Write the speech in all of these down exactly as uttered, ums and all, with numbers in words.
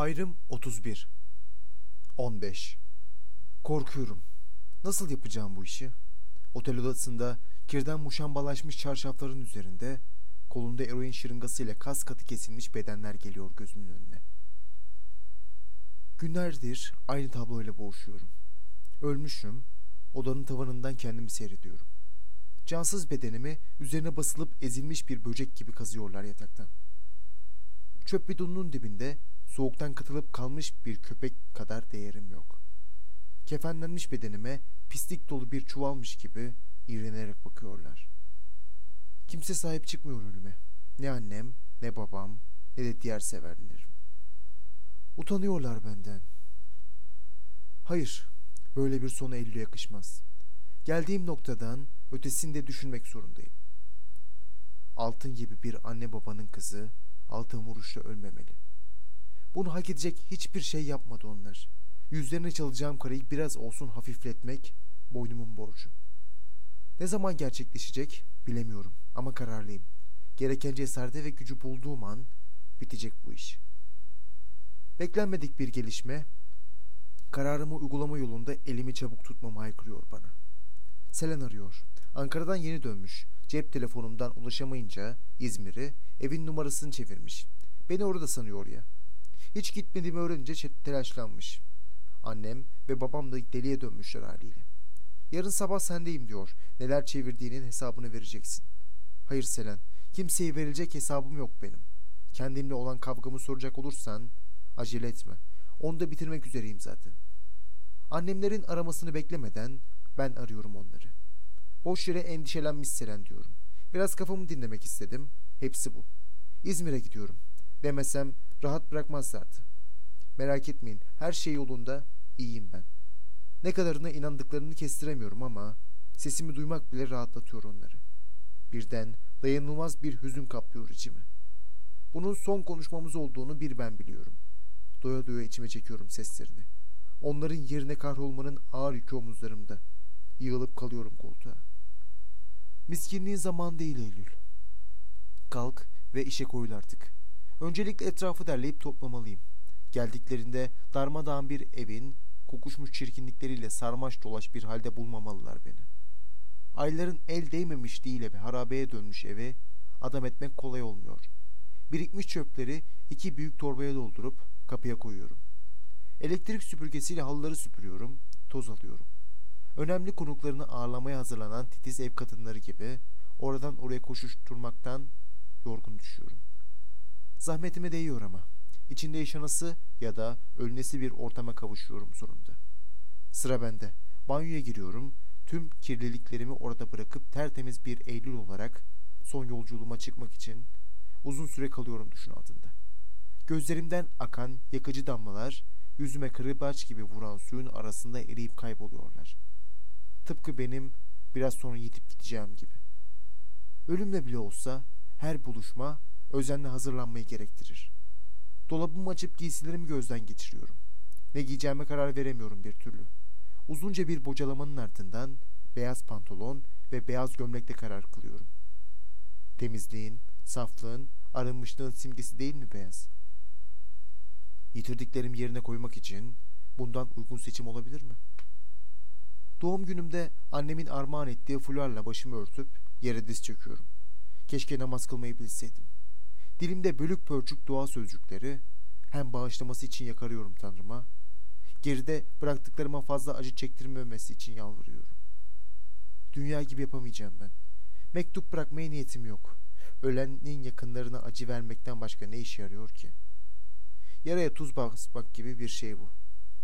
Ayrım otuz bir. on beş. Korkuyorum. Nasıl yapacağım bu işi? Otel odasında kirden muşambalaşmış çarşafların üzerinde kolunda eroin şırıngasıyla kas katı kesilmiş bedenler geliyor gözümün önüne. Günlerdir aynı tabloyla boğuşuyorum. Ölmüşüm, odanın tavanından kendimi seyrediyorum. Cansız bedenimi üzerine basılıp ezilmiş bir böcek gibi kazıyorlar yataktan. Çöp bidonunun dibinde soğuktan katılıp kalmış bir köpek kadar değerim yok. Kefenlenmiş bedenime pislik dolu bir çuvalmış gibi iğrenerek bakıyorlar. Kimse sahip çıkmıyor ölüme. Ne annem, ne babam, ne de diğer severlerim. Utanıyorlar benden. Hayır, böyle bir sona Eylül'e yakışmaz. Geldiğim noktadan ötesini de düşünmek zorundayım. Altın gibi bir anne babanın kızı altın vuruşla ölmemeli. Bunu hak edecek hiçbir şey yapmadı onlar. Yüzlerine çalacağım karayı biraz olsun hafifletmek boynumun borcu. Ne zaman gerçekleşecek bilemiyorum ama kararlıyım. Gereken cesareti ve gücü bulduğum an bitecek bu iş. Beklenmedik bir gelişme kararımı uygulama yolunda elimi çabuk tutmamı haykırıyor bana. Selen arıyor. Ankara'dan yeni dönmüş. Cep telefonumdan ulaşamayınca İzmir'i, evin numarasını çevirmiş. Beni orada sanıyor ya. Hiç gitmediğimi öğrenince telaşlanmış. Annem ve babam da deliye dönmüşler haliyle. Yarın sabah sendeyim diyor. Neler çevirdiğinin hesabını vereceksin. Hayır Selen, kimseye verilecek hesabım yok benim. Kendimle olan kavgamı soracak olursan acele etme. Onu da bitirmek üzereyim zaten. Annemlerin aramasını beklemeden ben arıyorum onları. Boş yere endişelenmiş Selen diyorum. Biraz kafamı dinlemek istedim. Hepsi bu. İzmir'e gidiyorum. Demesem rahat bırakmazlardı. Merak etmeyin, her şey yolunda, iyiyim ben. Ne kadarına inandıklarını kestiremiyorum ama sesimi duymak bile rahatlatıyor onları. Birden dayanılmaz bir hüzün kaplıyor içimi. Bunun son konuşmamız olduğunu bir ben biliyorum. Doya doya içime çekiyorum seslerini. Onların yerine kahrolmanın ağır yükü omuzlarımda. Yığılıp kalıyorum koltuğa. Miskinliğin zamanı değil Eylül. Kalk ve işe koyul artık. Öncelikle etrafı derleyip toplamalıyım. Geldiklerinde darmadağın bir evin kokuşmuş çirkinlikleriyle sarmaş dolaş bir halde bulmamalılar beni. Ayların el değmemişliğiyle bir harabeye dönmüş eve adam etmek kolay olmuyor. Birikmiş çöpleri iki büyük torbaya doldurup kapıya koyuyorum. Elektrik süpürgesiyle halıları süpürüyorum, toz alıyorum. Önemli konuklarını ağırlamaya hazırlanan titiz ev kadınları gibi oradan oraya koşuşturmaktan yorgun düşüyorum. Zahmetime değiyor ama. İçinde yaşanası ya da ölünesi bir ortama kavuşuyorum sonunda. Sıra bende. Banyoya giriyorum. Tüm kirliliklerimi orada bırakıp tertemiz bir Eylül olarak son yolculuğuma çıkmak için uzun süre kalıyorum duşun altında. Gözlerimden akan yakıcı damlalar yüzüme kırbaç gibi vuran suyun arasında eriyip kayboluyorlar. Tıpkı benim biraz sonra yitip gideceğim gibi. Ölümle bile olsa her buluşma özenle hazırlanmayı gerektirir. Dolabımı açıp giysilerimi gözden geçiriyorum. Ne giyeceğime karar veremiyorum bir türlü. Uzunca bir bocalamanın ardından beyaz pantolon ve beyaz gömlekte karar kılıyorum. Temizliğin, saflığın, arınmışlığın simgesi değil mi beyaz? Yitirdiklerimi yerine koymak için bundan uygun seçim olabilir mi? Doğum günümde annemin armağan ettiği fularla başımı örtüp yere diz çöküyorum. Keşke namaz kılmayı bilseydim. Dilimde bölük pörçük dua sözcükleri, hem bağışlaması için yakarıyorum Tanrıma, geride bıraktıklarıma fazla acı çektirmemesi için yalvarıyorum. Dünya gibi yapamayacağım ben. Mektup bırakmaya niyetim yok. Ölenin yakınlarına acı vermekten başka ne işe yarıyor ki? Yaraya tuz basmak gibi bir şey bu.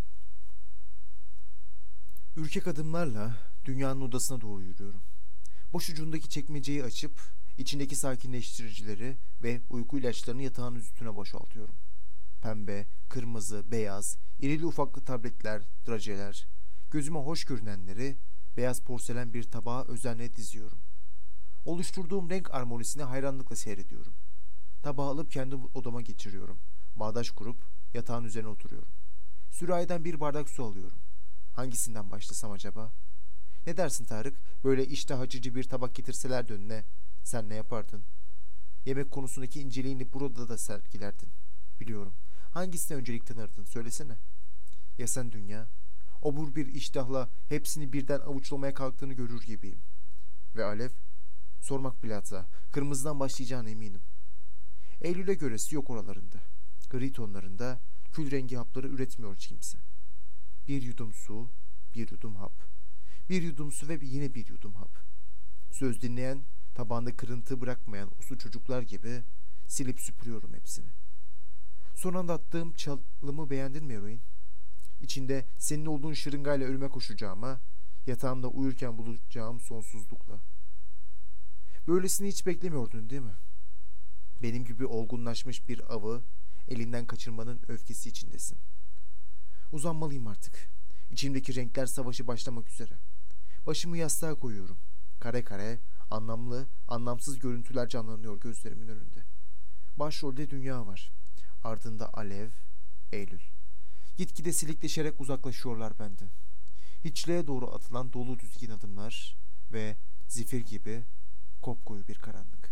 Ürkek adımlarla dünyanın odasına doğru yürüyorum. Boş ucundaki çekmeceyi açıp içindeki sakinleştiricileri ve uyku ilaçlarını yatağın üstüne boşaltıyorum. Pembe, kırmızı, beyaz, irili ufaklı tabletler, drajeler, gözüme hoş görünenleri beyaz porselen bir tabağa özenle diziyorum. Oluşturduğum renk armonisini hayranlıkla seyrediyorum. Tabağı alıp kendi odama geçiriyorum. Bağdaş kurup yatağın üzerine oturuyorum. Sürahiden bir bardak su alıyorum. Hangisinden başlasam acaba? Ne dersin Tarık? Böyle iştah açıcı bir tabak getirselerdi önüne, sen ne yapardın? Yemek konusundaki inceliğini burada da sergilerdin. Biliyorum. Hangisine öncelik tanırdın söylesene. Ya sen dünya? Obur bir iştahla hepsini birden avuçlamaya kalktığını görür gibiyim. Ve Alev? Sormak bile hata. Kırmızıdan başlayacağına eminim. Eylül'e göresi yok oralarında. Gri tonlarında kül rengi hapları üretmiyor hiç kimse. Bir yudum su, bir yudum hap. Bir yudum su ve yine bir yudum hap. Söz dinleyen, tabağında kırıntı bırakmayan uslu çocuklar gibi silip süpürüyorum hepsini. Son anda attığım çalımı beğendin mi eroin? İçinde senin olduğun şırıngayla ölüme koşacağıma, yatağımda uyurken bulacağım sonsuzlukla. Böylesini hiç beklemiyordun değil mi? Benim gibi olgunlaşmış bir avı elinden kaçırmanın öfkesi içindesin. Uzanmalıyım artık. İçimdeki renkler savaşı başlamak üzere. Başımı yastığa koyuyorum. Kare kare, anlamlı, anlamsız görüntüler canlanıyor gözlerimin önünde. Başrolde dünya var. Ardında Alev, Eylül. Gitgide silikleşerek uzaklaşıyorlar benden. Hiçliğe doğru atılan dolu düzgün adımlar ve zifir gibi kopkoyu bir karanlık.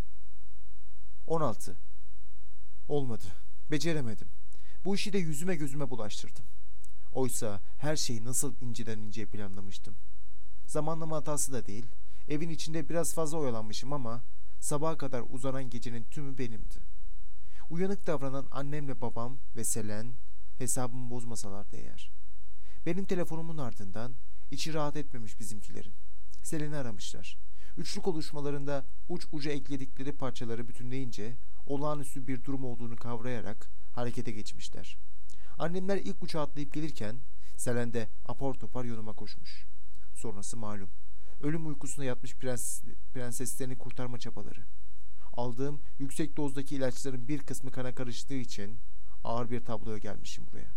on altı. Olmadı. Beceremedim. Bu işi de yüzüme gözüme bulaştırdım. Oysa her şeyi nasıl inceden inceye planlamıştım. Zamanlama hatası da değil. Evin içinde biraz fazla oyalanmışım ama sabaha kadar uzanan gecenin tümü benimdi. Uyanık davranan annemle babam ve Selen hesabımı bozmasalardı eğer. Benim telefonumun ardından içi rahat etmemiş bizimkilerin. Selen'i aramışlar. Üçlü konuşmalarında uç uca ekledikleri parçaları bütünleyince olağanüstü bir durum olduğunu kavrayarak harekete geçmişler. Annemler ilk uçağa atlayıp gelirken Selen de apar topar yoluma koşmuş. Sonrası malum. Ölüm uykusuna yatmış prens, prenseslerini kurtarma çabaları. Aldığım yüksek dozdaki ilaçların bir kısmı kana karıştığı için ağır bir tabloya gelmişim buraya.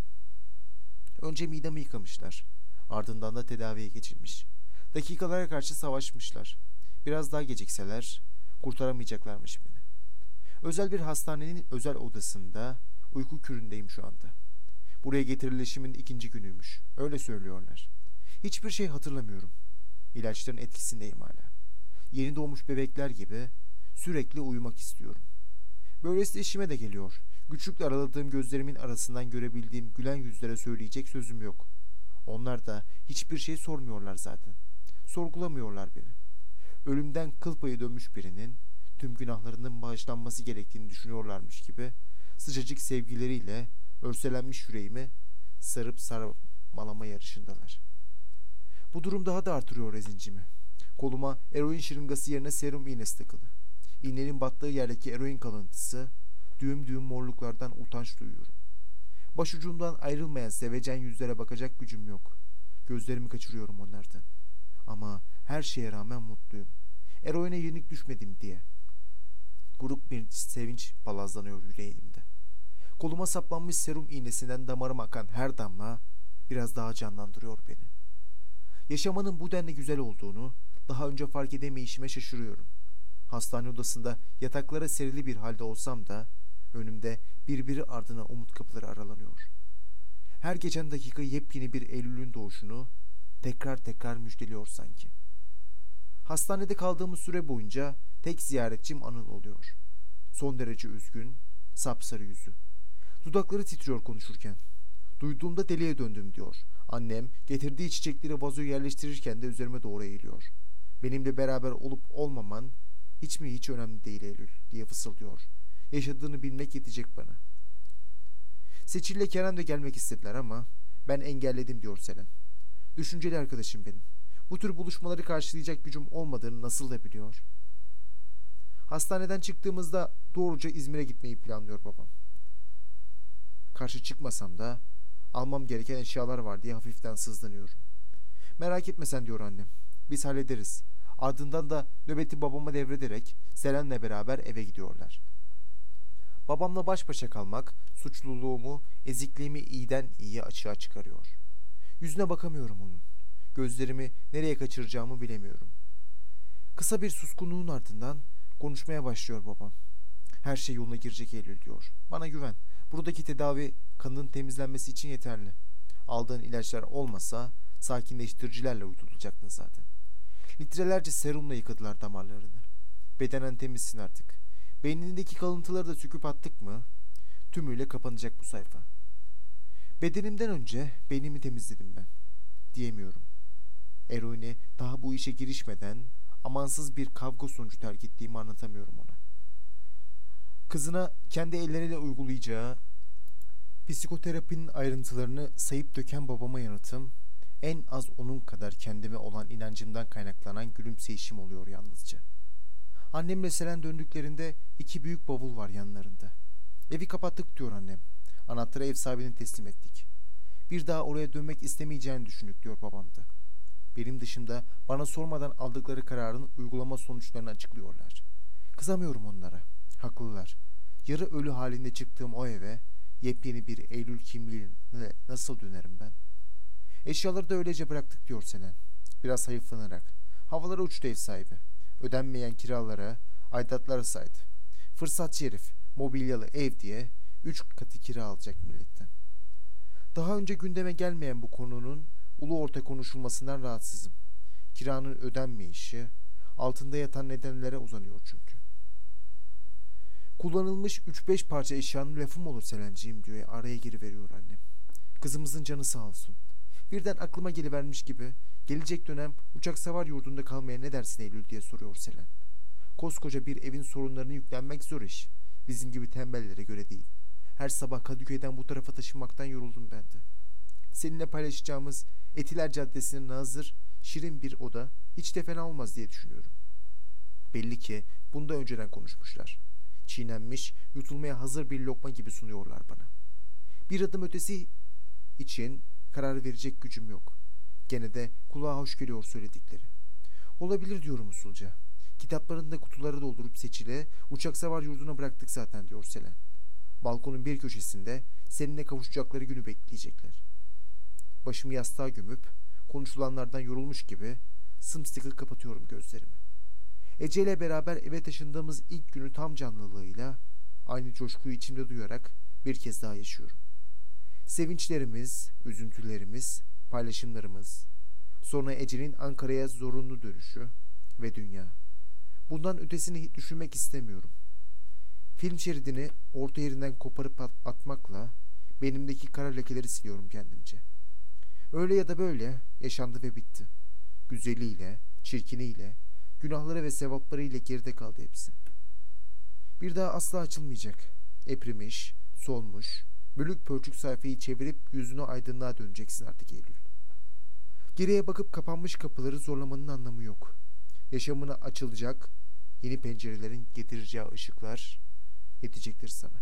Önce midemi yıkamışlar. Ardından da tedaviye geçilmiş. Dakikalara karşı savaşmışlar. Biraz daha gecikseler kurtaramayacaklarmış beni. Özel bir hastanenin özel odasında uyku küründeyim şu anda. Buraya getirilişimin ikinci günüymüş. Öyle söylüyorlar. Hiçbir şey hatırlamıyorum. İlaçların etkisindeyim hala. Yeni doğmuş bebekler gibi sürekli uyumak istiyorum. Böylesi işime de geliyor. Güçlükle araladığım gözlerimin arasından görebildiğim gülen yüzlere söyleyecek sözüm yok. Onlar da hiçbir şey sormuyorlar zaten. Sorgulamıyorlar beni. Ölümden kıl payı dönmüş birinin tüm günahlarının bağışlanması gerektiğini düşünüyorlarmış gibi sıcacık sevgileriyle örselenmiş yüreğimi sarıp sarmalama yarışındalar. Bu durum daha da artırıyor rezincimi. Koluma eroin şırıngası yerine serum iğnesi takılı. İğnenin battığı yerdeki eroin kalıntısı, düğüm düğüm morluklardan utanç duyuyorum. Başucumdan ayrılmayan sevecen yüzlere bakacak gücüm yok. Gözlerimi kaçırıyorum onlardan. Ama her şeye rağmen mutluyum. Eroine yenik düşmedim diye. Buruk bir sevinç palazlanıyor yüreğimde. Koluma saplanmış serum iğnesinden damarıma akan her damla biraz daha canlandırıyor beni. Yaşamanın bu denli güzel olduğunu daha önce fark edemeyişime şaşırıyorum. Hastane odasında yataklara serili bir halde olsam da önümde birbiri ardına umut kapıları aralanıyor. Her geçen dakika yepyeni bir Eylül'ün doğuşunu tekrar tekrar müjdeliyor sanki. Hastanede kaldığımız süre boyunca tek ziyaretçim Anıl oluyor. Son derece üzgün, sapsarı yüzü. Dudakları titriyor konuşurken. Duyduğumda deliye döndüm diyor. Annem getirdiği çiçekleri vazoya yerleştirirken de üzerime doğru eğiliyor. Benimle beraber olup olmaman hiç mi hiç önemli değil Eylül diye fısıldıyor. Yaşadığını bilmek yetecek bana. Seçil'le Kerem de gelmek istediler ama ben engelledim diyor Selen. Düşünceli arkadaşım benim. Bu tür buluşmaları karşılayacak gücüm olmadığını nasıl da biliyor. Hastaneden çıktığımızda doğruca İzmir'e gitmeyi planlıyor babam. Karşı çıkmasam da almam gereken eşyalar var diye hafiften sızlanıyorum. Merak etme sen diyor annem. Biz hallederiz. Ardından da nöbeti babama devrederek Selen'le beraber eve gidiyorlar. Babamla baş başa kalmak suçluluğumu, ezikliğimi iyiden iyiye açığa çıkarıyor. Yüzüne bakamıyorum onun. Gözlerimi nereye kaçıracağımı bilemiyorum. Kısa bir suskunluğun ardından konuşmaya başlıyor babam. Her şey yoluna girecek Eylül diyor. Bana güven. Buradaki tedavi kanının temizlenmesi için yeterli. Aldığın ilaçlar olmasa sakinleştiricilerle uyutulacaktın zaten. Litrelerce serumla yıkadılar damarlarını. Bedenen temizsin artık. Beynindeki kalıntıları da söküp attık mı Tümüyle kapanacak bu sayfa. Bedenimden önce beynimi temizledim ben. Diyemiyorum. Eroini daha bu işe girişmeden amansız bir kavga sonucu terk ettiğimi anlatamıyorum ona. Kızına kendi elleriyle uygulayacağı psikoterapinin ayrıntılarını sayıp döken babama yanıtım, en az onun kadar kendime olan inancımdan kaynaklanan gülümseyişim oluyor yalnızca. Annemle Selen döndüklerinde iki büyük bavul var yanlarında. Evi kapattık diyor annem. Anahtarı ev sahibine teslim ettik. Bir daha oraya dönmek istemeyeceğini düşündük diyor babam da. Benim dışımda bana sormadan aldıkları kararın uygulama sonuçlarını açıklıyorlar. Kızamıyorum onlara. Haklılar. Yarı ölü halinde çıktığım o eve yepyeni bir Eylül kimliğiyle nasıl dönerim ben? Eşyaları da öylece bıraktık diyor Selen. Biraz hayıflanarak. Havalara uçtu ev sahibi. Ödenmeyen kiralara, aidatlara saydı. Fırsatçı herif, mobilyalı ev diye üç katı kira alacak milletten. Daha önce gündeme gelmeyen bu konunun ulu orta konuşulmasından rahatsızım. Kiranın ödenmeyişi, altında yatan nedenlere uzanıyor çünkü. Kullanılmış üç beş parça eşyanın lafı mı olur Selenciğim diyor, araya giriveriyor annem. Kızımızın canı sağ olsun. Birden aklıma gelivermiş gibi gelecek dönem uçak savar yurdunda kalmaya ne dersin Eylül diye soruyor Selen. Koskoca bir evin sorunlarını yüklenmek zor iş. Bizim gibi tembellere göre değil. Her sabah Kadıköy'den bu tarafa taşınmaktan yoruldum ben de. Seninle paylaşacağımız Etiler Caddesi'nin nazır, şirin bir oda hiç de fena olmaz diye düşünüyorum. Belli ki bunu da önceden konuşmuşlar. Çiğnenmiş, yutulmaya hazır bir lokma gibi sunuyorlar bana. Bir adım ötesi için karar verecek gücüm yok. Gene de kulağa hoş geliyor söyledikleri. Olabilir diyorum usulca. Kitaplarını da kutulara doldurup Seçil'e uçak savar yurduna bıraktık zaten diyor Selen. Balkonun bir köşesinde seninle kavuşacakları günü bekleyecekler. Başımı yastığa gömüp konuşulanlardan yorulmuş gibi sımsıkı kapatıyorum gözlerimi. Ece ile beraber eve taşındığımız ilk günü tam canlılığıyla aynı coşkuyu içimde duyarak bir kez daha yaşıyorum. Sevinçlerimiz, üzüntülerimiz, paylaşımlarımız, sonra Ece'nin Ankara'ya zorunlu dönüşü ve dünya. Bundan ötesini düşünmek istemiyorum. Film şeridini orta yerinden koparıp atmakla benimdeki kara lekeleri siliyorum kendimce. Öyle ya da böyle yaşandı ve bitti. Güzeliyle, çirkiniyle, günahları ve sevaplarıyla geride kaldı hepsi. Bir daha asla açılmayacak. Eprimiş, solmuş, bölük pörçük sayfayı çevirip yüzünü aydınlığa döneceksin artık Eylül. Geriye bakıp kapanmış kapıları zorlamanın anlamı yok. Yaşamına açılacak yeni pencerelerin getireceği ışıklar yetecektir sana.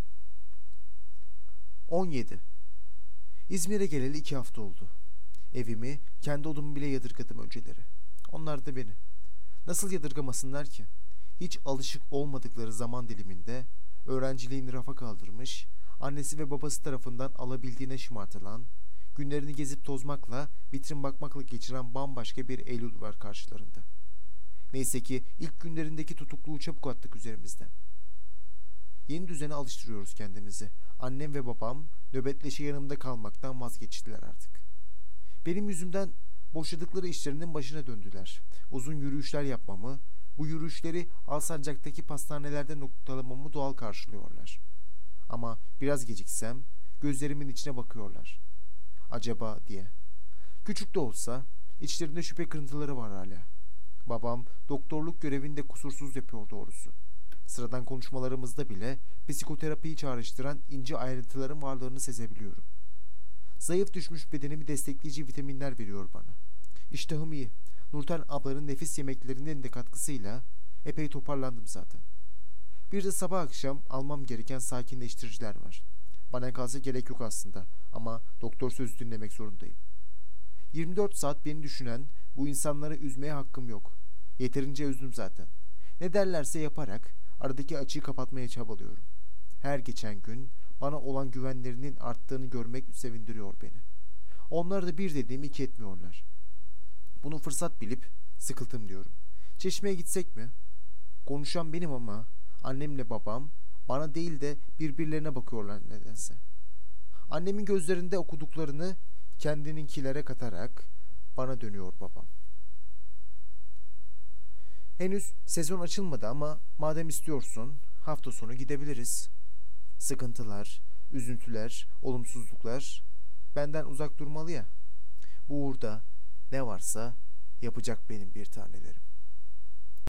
on yedi. İzmir'e geleli iki hafta oldu. Evimi, kendi odumu bile yadırgadım önceleri. Onlar da beni. Nasıl yadırgamasınlar ki? Hiç alışık olmadıkları zaman diliminde öğrenciliğini rafa kaldırmış, annesi ve babası tarafından alabildiğine şımartılan, günlerini gezip tozmakla, vitrin bakmakla geçiren bambaşka bir Eylül var karşılarında. Neyse ki ilk günlerindeki tutukluğu çabuk attık üzerimizden. Yeni düzene alıştırıyoruz kendimizi. Annem ve babam nöbetleşe yanımda kalmaktan vazgeçtiler artık. Benim yüzümden boşladıkları işlerinin başına döndüler. Uzun yürüyüşler yapmamı, bu yürüyüşleri Alsancak'taki pastanelerde noktalamamı doğal karşılıyorlar. Ama biraz geciksem gözlerimin içine bakıyorlar. Acaba diye. Küçük de olsa içlerinde şüphe kırıntıları var hala. Babam doktorluk görevini de kusursuz yapıyor doğrusu. Sıradan konuşmalarımızda bile psikoterapiyi çağrıştıran ince ayrıntıların varlığını sezebiliyorum. Zayıf düşmüş bedenimi destekleyici vitaminler veriyor bana. İştahım iyi. Nurten ablanın nefis yemeklerinin de katkısıyla epey toparlandım zaten. Bir de sabah akşam almam gereken sakinleştiriciler var. Bana kalsa gerek yok aslında ama doktor sözü dinlemek zorundayım. yirmi dört saat beni düşünen bu insanları üzmeye hakkım yok. Yeterince üzdüm zaten. Ne derlerse yaparak aradaki açığı kapatmaya çabalıyorum. Her geçen gün bana olan güvenlerinin arttığını görmek sevindiriyor beni. Onlar da bir dediğimi iki etmiyorlar. Bunu fırsat bilip sıkıldım diyorum. Çeşmeye gitsek mi? Konuşan benim ama annemle babam bana değil de birbirlerine bakıyorlar nedense. Annemin gözlerinde okuduklarını kendininkilere katarak bana dönüyor babam. Henüz sezon açılmadı ama madem istiyorsun hafta sonu gidebiliriz. Sıkıntılar, üzüntüler, olumsuzluklar benden uzak durmalı ya. Bu uğurda ne varsa yapacak benim bir tanelerim.